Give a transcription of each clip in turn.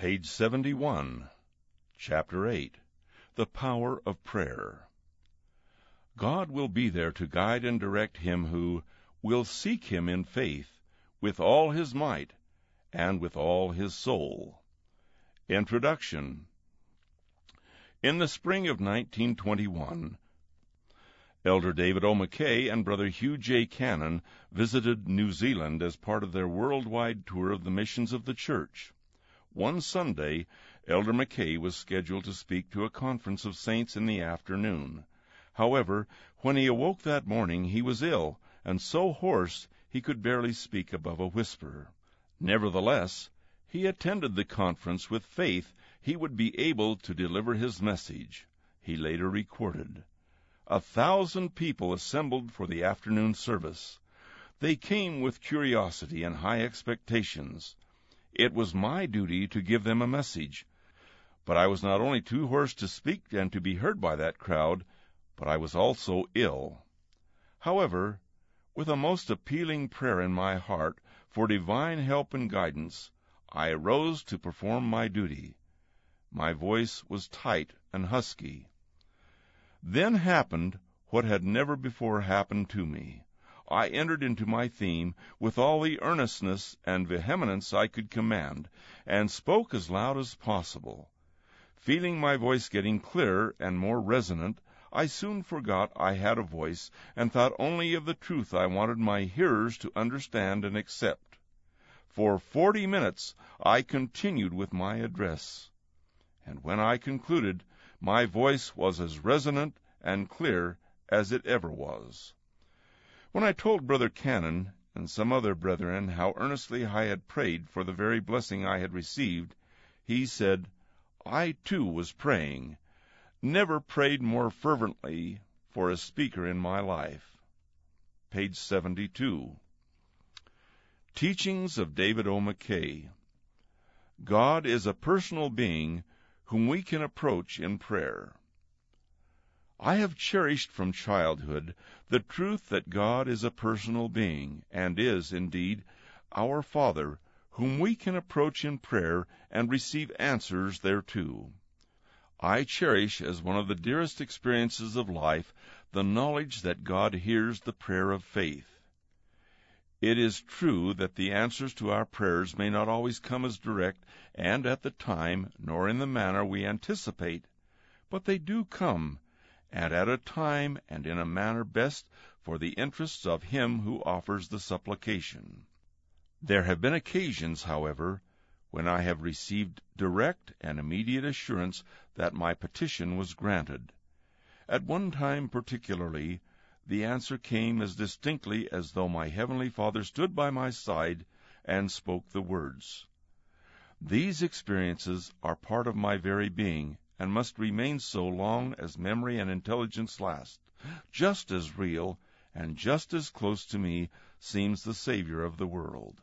Page 71, Chapter 8, The Power of Prayer. God will be there to guide and direct him who will seek him in faith with all his might and with all his soul. Introduction. In the spring of 1921, Elder David O. McKay and Brother Hugh J. Cannon visited New Zealand as part of their worldwide tour of the missions of the church. One Sunday, Elder McKay was scheduled to speak to a conference of saints in the afternoon. However, when he awoke that morning, he was ill, and so hoarse he could barely speak above a whisper. Nevertheless, he attended the conference with faith he would be able to deliver his message. He later recorded, 1,000 people assembled for the afternoon service. They came with curiosity and high expectations. It was my duty to give them a message, but I was not only too hoarse to speak and to be heard by that crowd, but I was also ill. However, with a most appealing prayer in my heart for divine help and guidance, I arose to perform my duty. My voice was tight and husky. Then happened what had never before happened to me. I entered into my theme with all the earnestness and vehemence I could command, and spoke as loud as possible. Feeling my voice getting clearer and more resonant, I soon forgot I had a voice, and thought only of the truth I wanted my hearers to understand and accept. For 40 minutes I continued with my address, and when I concluded, my voice was as resonant and clear as it ever was. When I told Brother Cannon and some other brethren how earnestly I had prayed for the very blessing I had received, he said, I too was praying. Never prayed more fervently for a speaker in my life. Page 72. Teachings of David O. McKay. God is a personal being whom we can approach in prayer. I have cherished from childhood the truth that God is a personal being, and is, indeed, our Father, whom we can approach in prayer and receive answers thereto. I cherish as one of the dearest experiences of life the knowledge that God hears the prayer of faith. It is true that the answers to our prayers may not always come as direct and at the time, nor in the manner we anticipate, but they do come, and at a time and in a manner best for the interests of him who offers the supplication. There have been occasions, however, when I have received direct and immediate assurance that my petition was granted. At one time particularly, the answer came as distinctly as though my Heavenly Father stood by my side and spoke the words. These experiences are part of my very being, and must remain so long as memory and intelligence last. Just as real and just as close to me seems the Savior of the world.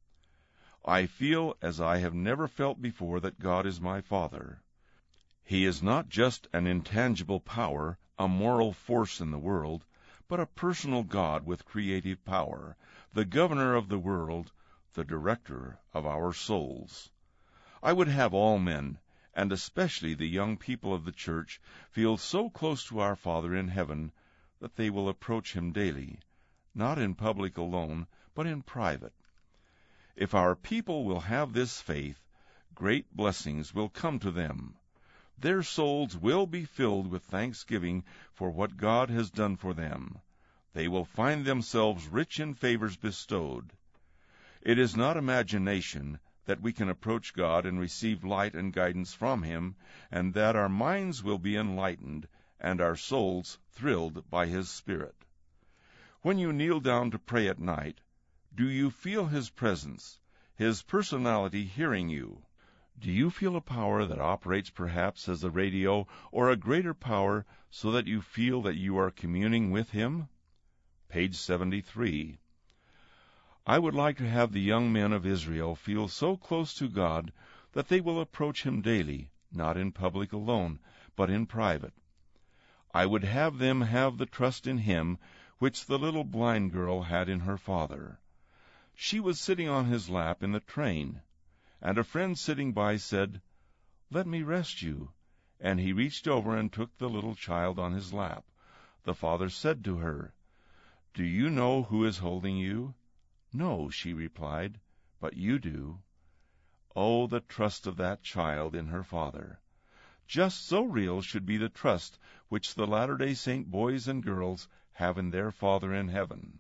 I feel as I have never felt before that God is my Father. He is not just an intangible power, a moral force in the world, but a personal God with creative power, the governor of the world, the director of our souls. I would have all men, and especially the young people of the church, feel so close to our Father in heaven that they will approach him daily, not in public alone, but in private. If our people will have this faith, great blessings will come to them. Their souls will be filled with thanksgiving for what God has done for them. They will find themselves rich in favors bestowed. It is not imagination that we can approach God and receive light and guidance from him, and that our minds will be enlightened and our souls thrilled by his Spirit. When you kneel down to pray at night, do you feel his presence, his personality hearing you? Do you feel a power that operates perhaps as a radio or a greater power so that you feel that you are communing with him? Page 73. I would like to have the young men of Israel feel so close to God that they will approach him daily, not in public alone, but in private. I would have them have the trust in him which the little blind girl had in her father. She was sitting on his lap in the train, and a friend sitting by said, "Let me rest you," and he reached over and took the little child on his lap. The father said to her, "Do you know who is holding you?" "No," she replied, "but you do." Oh, the trust of that child in her father! Just so real should be the trust which the Latter-day Saint boys and girls have in their Father in heaven.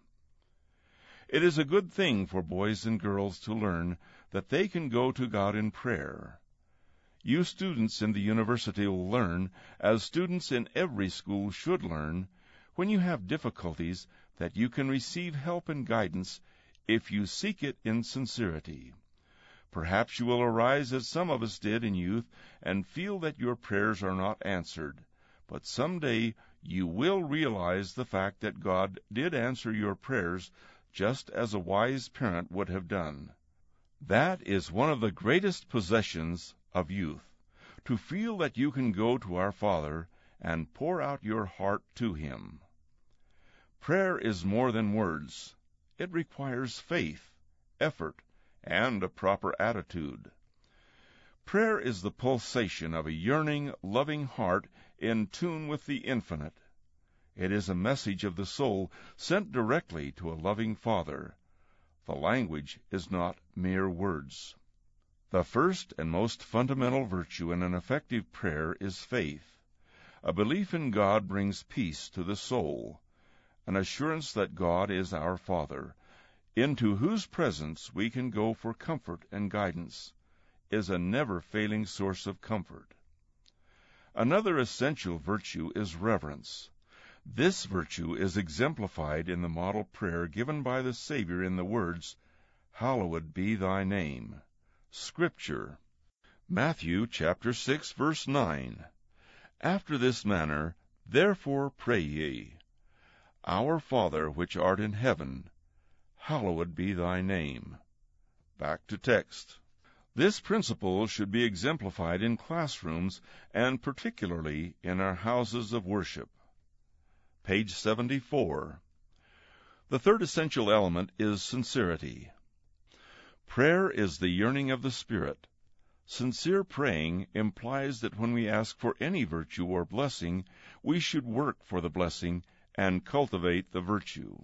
It is a good thing for boys and girls to learn that they can go to God in prayer. You students in the university will learn, as students in every school should learn, when you have difficulties, that you can receive help and guidance if you seek it in sincerity. Perhaps you will arise as some of us did in youth and feel that your prayers are not answered, but some day you will realize the fact that God did answer your prayers just as a wise parent would have done. That is one of the greatest possessions of youth, to feel that you can go to our Father and pour out your heart to Him. Prayer is more than words. It requires faith, effort, and a proper attitude. Prayer is the pulsation of a yearning, loving heart in tune with the infinite. It is a message of the soul sent directly to a loving Father. The language is not mere words. The first and most fundamental virtue in an effective prayer is faith. A belief in God brings peace to the soul. An assurance that God is our Father, into whose presence we can go for comfort and guidance, is a never-failing source of comfort. Another essential virtue is reverence. This virtue is exemplified in the model prayer given by the Savior in the words, "Hallowed be thy name." Scripture. Matthew chapter 6, verse 9. After this manner, therefore pray ye, Our Father which art in heaven, hallowed be thy name. Back to text. This principle should be exemplified in classrooms and particularly in our houses of worship. Page 74. The third essential element is sincerity. Prayer is the yearning of the Spirit. Sincere praying implies that when we ask for any virtue or blessing, we should work for the blessing and cultivate the virtue.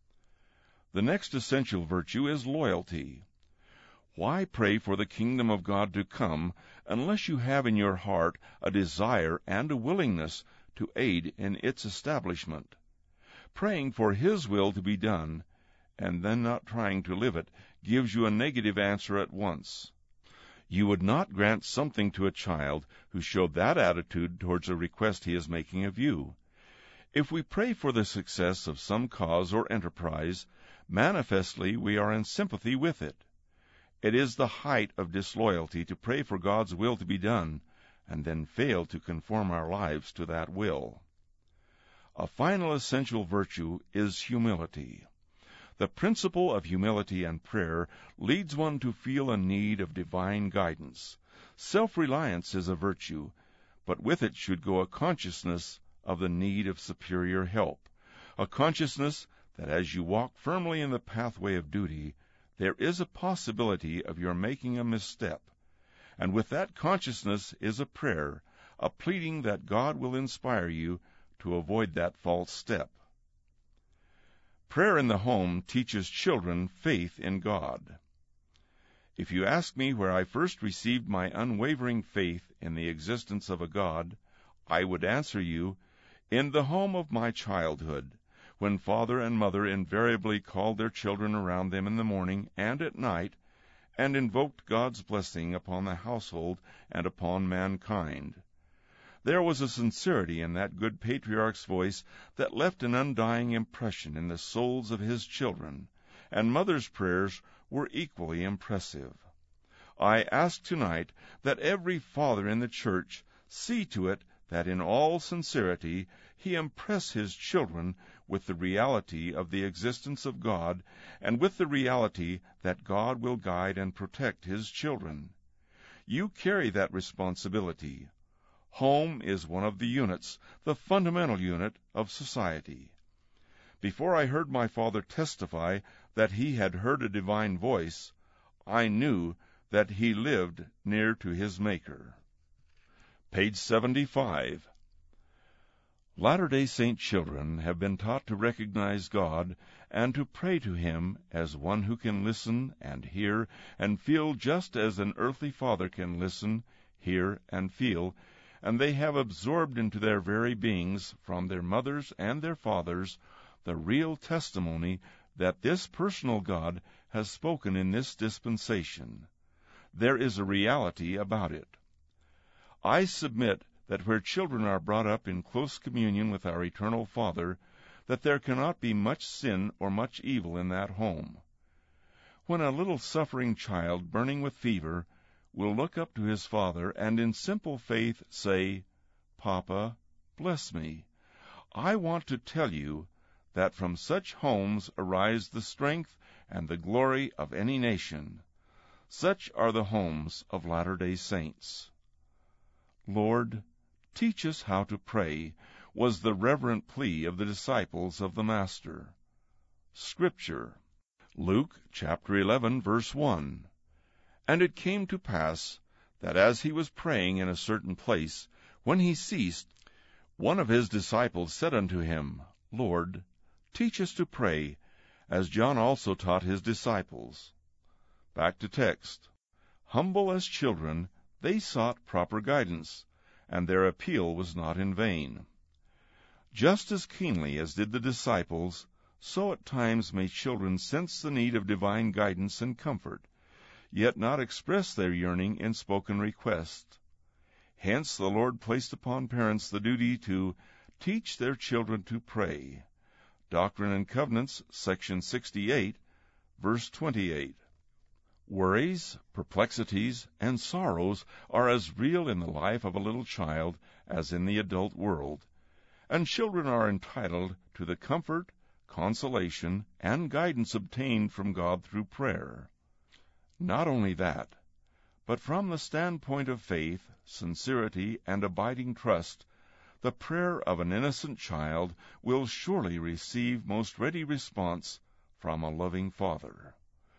The next essential virtue is loyalty. Why pray for the kingdom of God to come unless you have in your heart a desire and a willingness to aid in its establishment? Praying for His will to be done, and then not trying to live it, gives you a negative answer at once. You would not grant something to a child who showed that attitude towards a request he is making of you. If we pray for the success of some cause or enterprise, manifestly we are in sympathy with it. It is the height of disloyalty to pray for God's will to be done, and then fail to conform our lives to that will. A final essential virtue is humility. The principle of humility and prayer leads one to feel a need of divine guidance. Self-reliance is a virtue, but with it should go a consciousness of the need of superior help, a consciousness that as you walk firmly in the pathway of duty, there is a possibility of your making a misstep, and with that consciousness is a prayer, a pleading that God will inspire you to avoid that false step. Prayer in the home teaches children faith in God. If you ask me where I first received my unwavering faith in the existence of a God, I would answer you, in the home of my childhood, when father and mother invariably called their children around them in the morning and at night, and invoked God's blessing upon the household and upon mankind. There was a sincerity in that good patriarch's voice that left an undying impression in the souls of his children, and mother's prayers were equally impressive. I ask tonight that every father in the church see to it that in all sincerity he impress his children with the reality of the existence of God and with the reality that God will guide and protect his children. You carry that responsibility. Home is one of the units, the fundamental unit of society. Before I heard my father testify that he had heard a divine voice, I knew that he lived near to his Maker. Page 75. Latter-day Saint children have been taught to recognize God and to pray to Him as one who can listen and hear and feel just as an earthly father can listen, hear, and feel, and they have absorbed into their very beings, from their mothers and their fathers, the real testimony that this personal God has spoken in this dispensation. There is a reality about it. I submit that where children are brought up in close communion with our eternal Father, that there cannot be much sin or much evil in that home. When a little suffering child, burning with fever, will look up to his father and in simple faith say, "Papa, bless me," I want to tell you that from such homes arise the strength and the glory of any nation. Such are the homes of Latter-day Saints. Lord, teach us how to pray, was the reverent plea of the disciples of the Master. Scripture. Luke chapter 11, verse 1. And it came to pass that as he was praying in a certain place, when he ceased, one of his disciples said unto him, Lord, teach us to pray, as John also taught his disciples. Back to text. Humble as children, they sought proper guidance, and their appeal was not in vain. Just as keenly as did the disciples, so at times may children sense the need of divine guidance and comfort, yet not express their yearning in spoken request. Hence the Lord placed upon parents the duty to teach their children to pray. Doctrine and Covenants, section 68, verse 28. Worries, perplexities, and sorrows are as real in the life of a little child as in the adult world, and children are entitled to the comfort, consolation, and guidance obtained from God through prayer. Not only that, but from the standpoint of faith, sincerity, and abiding trust, the prayer of an innocent child will surely receive most ready response from a loving Father.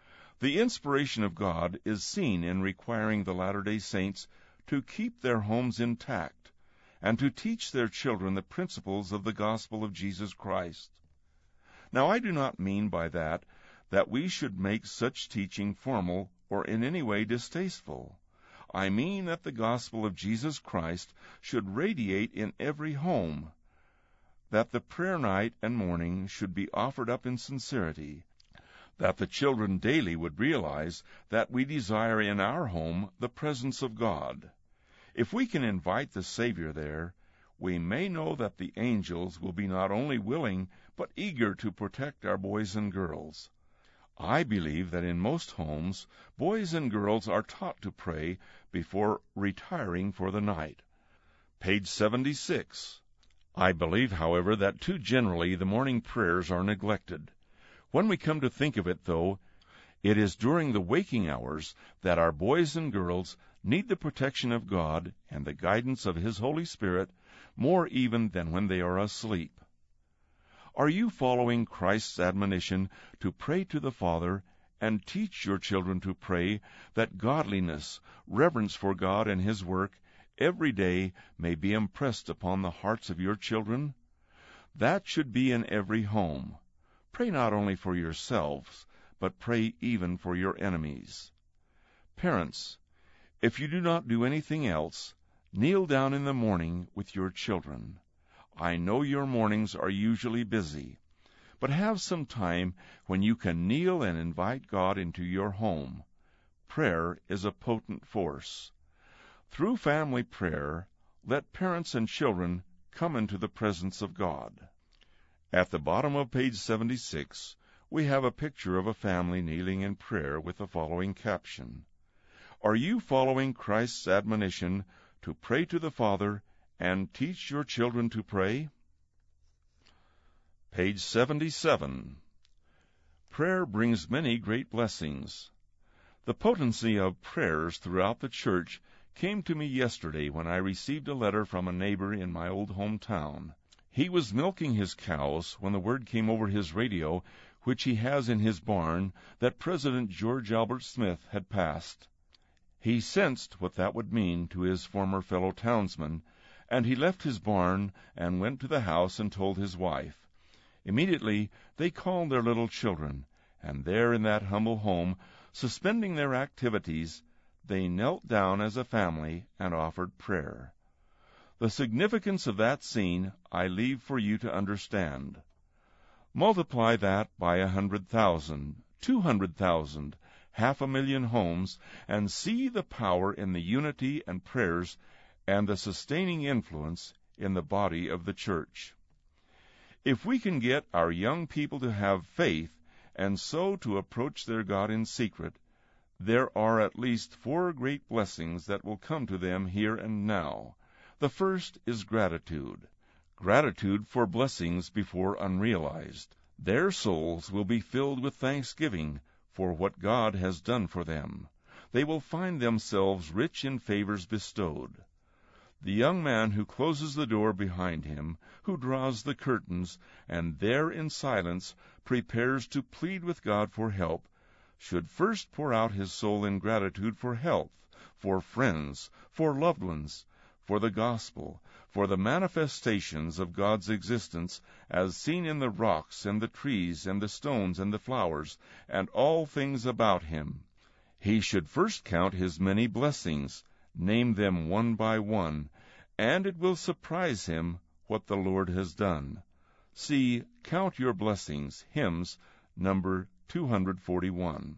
The inspiration of God is seen in requiring the Latter-day Saints to keep their homes intact and to teach their children the principles of the gospel of Jesus Christ. Now, I do not mean by that we should make such teaching formal or in any way distasteful. I mean that the gospel of Jesus Christ should radiate in every home, that the prayer night and morning should be offered up in sincerity, that the children daily would realize that we desire in our home the presence of God. If we can invite the Savior there, we may know that the angels will be not only willing, but eager to protect our boys and girls. I believe that in most homes, boys and girls are taught to pray before retiring for the night. Page 76. I believe, however, that too generally the morning prayers are neglected. When we come to think of it, though, it is during the waking hours that our boys and girls need the protection of God and the guidance of His Holy Spirit more even than when they are asleep. Are you following Christ's admonition to pray to the Father and teach your children to pray, that godliness, reverence for God and His work, every day may be impressed upon the hearts of your children? That should be in every home. Pray not only for yourselves, but pray even for your enemies. Parents, if you do not do anything else, kneel down in the morning with your children. I know your mornings are usually busy, but have some time when you can kneel and invite God into your home. Prayer is a potent force. Through family prayer, let parents and children come into the presence of God. At the bottom of page 76, we have a picture of a family kneeling in prayer with the following caption: Are you following Christ's admonition to pray to the Father and teach your children to pray? Page 77. Prayer brings many great blessings. The potency of prayers throughout the church came to me yesterday when I received a letter from a neighbor in my old hometown. He was milking his cows when the word came over his radio, which he has in his barn, that President George Albert Smith had passed. He sensed what that would mean to his former fellow townsmen, and he left his barn and went to the house and told his wife. Immediately they called their little children, and there in that humble home, suspending their activities, they knelt down as a family and offered prayer. The significance of that scene I leave for you to understand. Multiply that by 100,000, 200,000, 500,000 homes, and see the power in the unity and prayers and the sustaining influence in the body of the church. If we can get our young people to have faith and so to approach their God in secret, there are at least 4 great blessings that will come to them here and now. The first is gratitude. Gratitude for blessings before unrealized. Their souls will be filled with thanksgiving for what God has done for them. They will find themselves rich in favors bestowed. The young man who closes the door behind him, who draws the curtains, and there in silence prepares to plead with God for help, should first pour out his soul in gratitude for health, for friends, for loved ones, for the gospel, for the manifestations of God's existence as seen in the rocks and the trees and the stones and the flowers and all things about him. He should first count his many blessings, name them one by one, and it will surprise him what the Lord has done. See, Count Your Blessings, hymns, number 241.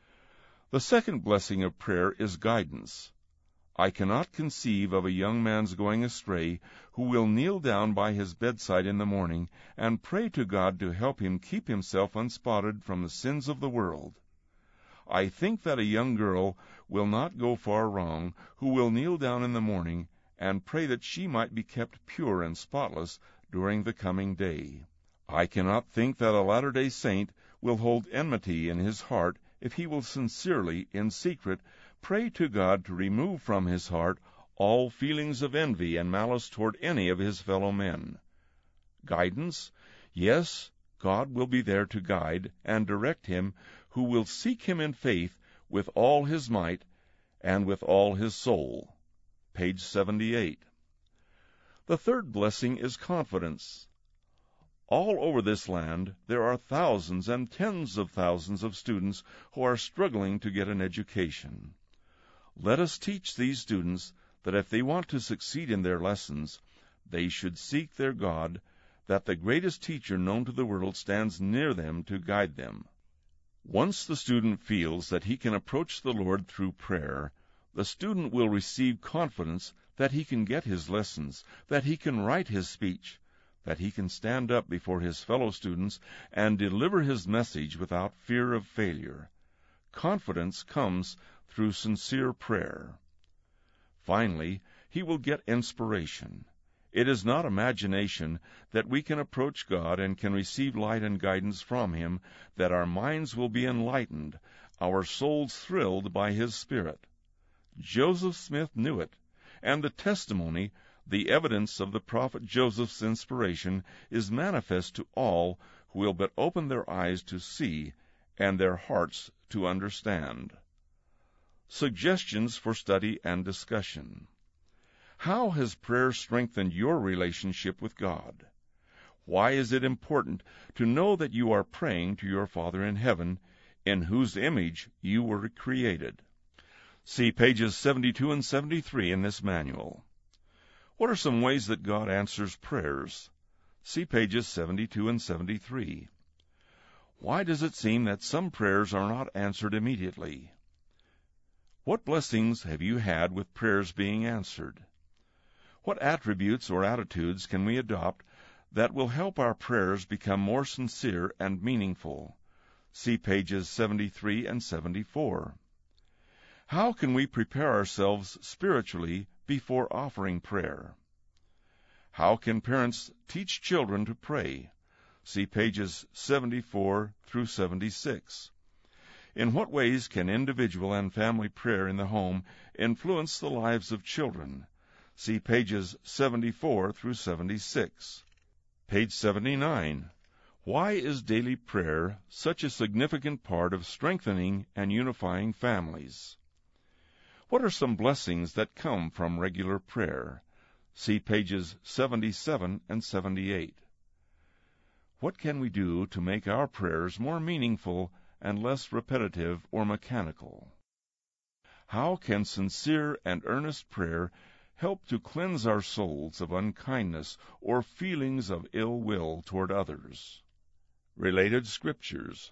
The second blessing of prayer is guidance. I cannot conceive of a young man's going astray who will kneel down by his bedside in the morning and pray to God to help him keep himself unspotted from the sins of the world. I think that a young girl will not go far wrong who will kneel down in the morning and pray that she might be kept pure and spotless during the coming day. I cannot think that a Latter-day Saint will hold enmity in his heart if he will sincerely, in secret, pray to God to remove from his heart all feelings of envy and malice toward any of his fellow men. Guidance? Yes, God will be there to guide and direct him who will seek him in faith with all his might and with all his soul. Page 78. The third blessing is confidence. All over this land there are thousands and tens of thousands of students who are struggling to get an education. Let us teach these students that if they want to succeed in their lessons, they should seek their God, that the greatest teacher known to the world stands near them to guide them. Once the student feels that he can approach the Lord through prayer, the student will receive confidence that he can get his lessons, that he can write his speech, that he can stand up before his fellow students and deliver his message without fear of failure. Confidence comes through sincere prayer. Finally, he will get inspiration. It is not imagination that we can approach God and can receive light and guidance from Him, that our minds will be enlightened, our souls thrilled by His Spirit. Joseph Smith knew it, and the testimony, the evidence of the prophet Joseph's inspiration, is manifest to all who will but open their eyes to see and their hearts to understand. Suggestions for study and discussion. How has prayer strengthened your relationship with God? Why is it important to know that you are praying to your Father in heaven, in whose image you were created? See pages 72 and 73 in this manual. What are some ways that God answers prayers? See pages 72 and 73. Why does it seem that some prayers are not answered immediately? What blessings have you had with prayers being answered? What attributes or attitudes can we adopt that will help our prayers become more sincere and meaningful? See pages 73 and 74. How can we prepare ourselves spiritually before offering prayer? How can parents teach children to pray? See pages 74 through 76. In what ways can individual and family prayer in the home influence the lives of children? See pages 74 through 76. Page 79. Why is daily prayer such a significant part of strengthening and unifying families? What are some blessings that come from regular prayer? See pages 77 and 78. What can we do to make our prayers more meaningful and less repetitive or mechanical? How can sincere and earnest prayer help to cleanse our souls of unkindness or feelings of ill will toward others? Related Scriptures.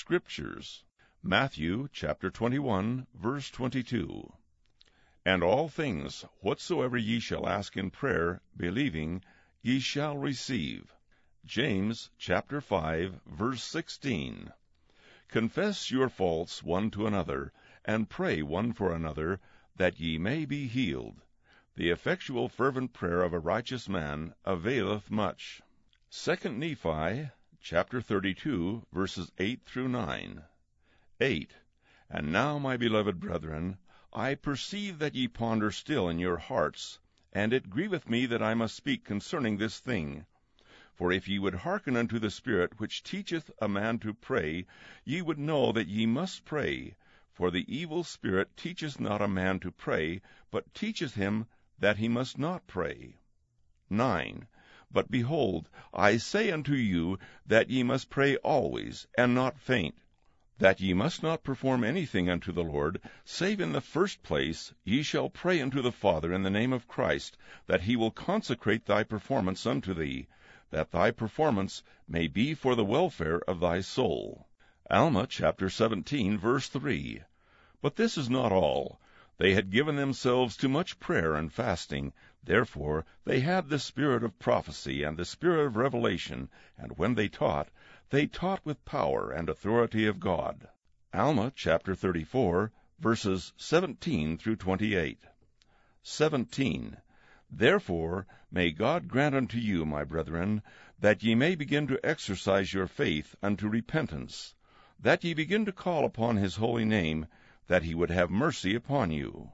Matthew chapter 21, verse 22. And all things whatsoever ye shall ask in prayer, believing, ye shall receive. James chapter 5, verse 16. Confess your faults one to another, and pray one for another, that ye may be healed. The effectual fervent prayer of a righteous man availeth much. 2 Nephi chapter 32, verses 8 through 9. 8. And now, my beloved brethren, I perceive that ye ponder still in your hearts, and it grieveth me that I must speak concerning this thing. For if ye would hearken unto the Spirit which teacheth a man to pray, ye would know that ye must pray. For the evil spirit teacheth not a man to pray, but teacheth him that he must not pray. 9. But behold, I say unto you that ye must pray always, and not faint, that ye must not perform anything unto the Lord, save in the first place ye shall pray unto the Father in the name of Christ, that he will consecrate thy performance unto thee, that thy performance may be for the welfare of thy soul. Alma chapter 17, verse 3. But this is not all. They had given themselves to much prayer and fasting. Therefore they had the spirit of prophecy and the spirit of revelation, and when they taught with power and authority of God. Alma chapter 34, verses 17 through 28. 17. Therefore may God grant unto you, my brethren, that ye may begin to exercise your faith unto repentance, that ye begin to call upon his holy name, that he would have mercy upon you.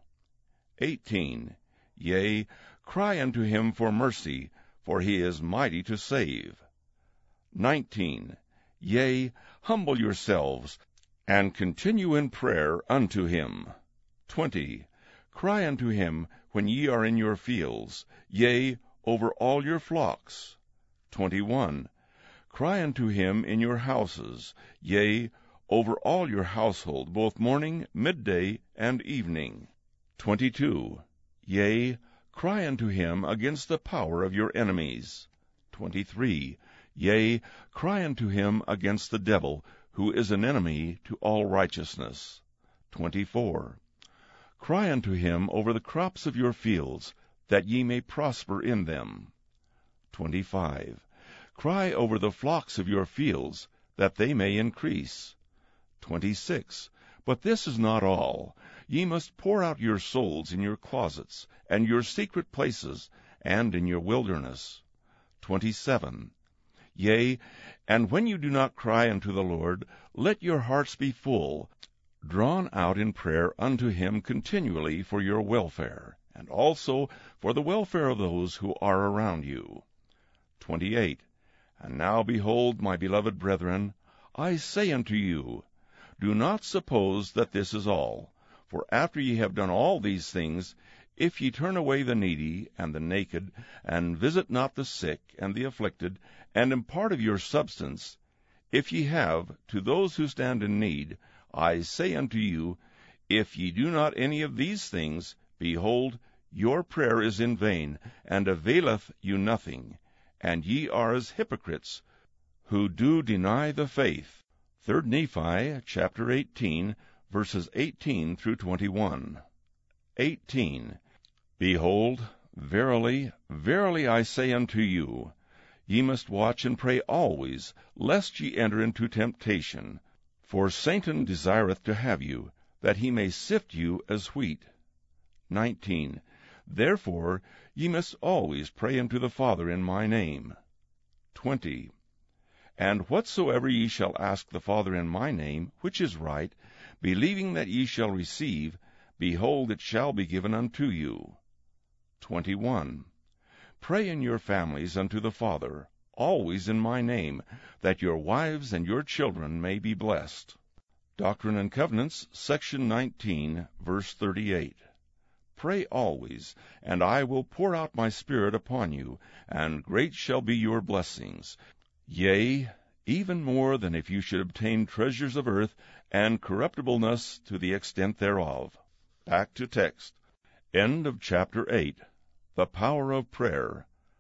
18. Yea, cry unto him for mercy, for he is mighty to save. 19. Yea, humble yourselves, and continue in prayer unto him. 20. Cry unto him when ye are in your fields, yea, over all your flocks. 21. Cry unto him in your houses, yea, over all your household, both morning, midday, and evening. 22. Yea, cry unto him against the power of your enemies. 23. Yea, cry unto him against the devil, who is an enemy to all righteousness. 24. Cry unto him over the crops of your fields, that ye may prosper in them. 25. Cry over the flocks of your fields, that they may increase. 26. But this is not all. Ye must pour out your souls in your closets, and your secret places, and in your wilderness. 27. Yea, and when you do not cry unto the Lord, let your hearts be full, drawn out in prayer unto him continually for your welfare, and also for the welfare of those who are around you. 28. And now behold, my beloved brethren, I say unto you, do not suppose that this is all. For after ye have done all these things, if ye turn away the needy and the naked, and visit not the sick and the afflicted, and impart of your substance, if ye have to those who stand in need, I say unto you, if ye do not any of these things, behold, your prayer is in vain, and availeth you nothing. And ye are as hypocrites, who do deny the faith. 3 Nephi chapter 18, verses 18 through 21. 18. Behold, verily, verily I say unto you, ye must watch and pray always, lest ye enter into temptation. For Satan desireth to have you, that he may sift you as wheat. 19. Therefore ye must always pray unto the Father in my name. 20. And whatsoever ye shall ask the Father in my name, which is right, believing that ye shall receive, behold, it shall be given unto you. 21. Pray in your families unto the Father, always in my name, that your wives and your children may be blessed. Doctrine and Covenants, section 19, verse 38. pray always, and I will pour out my Spirit upon you, and great shall be your blessings. Yea, even more than if you should obtain treasures of earth, and corruptibleness to the extent thereof. Back to text. End of chapter 8. The power of prayer.